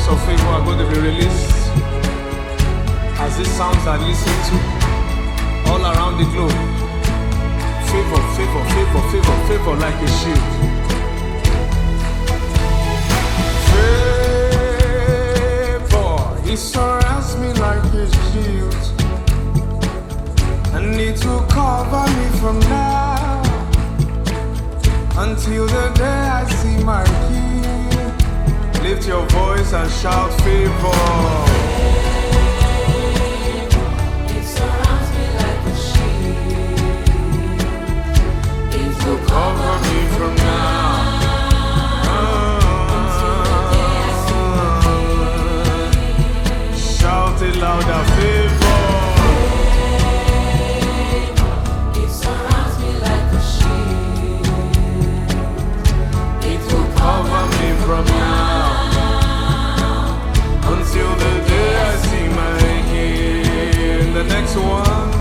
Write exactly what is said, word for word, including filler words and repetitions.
voice of favor are going to be released as these sounds are listened to all around the globe. Favor, favor, favor, favor, favor like a shield. Favor, he surrounds me like a shield. I need to cover me from now until the day I see my King. Lift your voice and shout favor. It surrounds me like a shield. It will Cover me from now until the day I see my King. Shout it louder, favor. It surrounds me like a shield. It will Cover me from now until the day I see my King. The next one.